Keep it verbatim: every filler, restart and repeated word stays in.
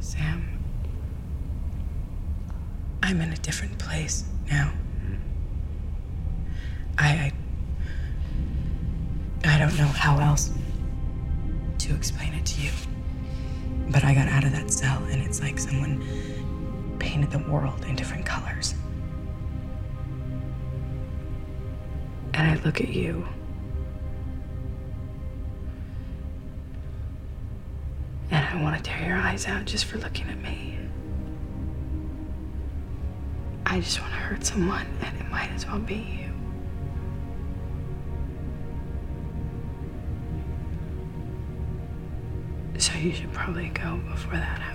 Sam, I'm in a different place now. I, I, I don't know how else to explain it to you. But I got out of that cell, and it's like someone painted the world in different colors. And I look at you, and I want to tear your eyes out just for looking at me. I just want to hurt someone, and it might as well be you. So you should probably go before that happens.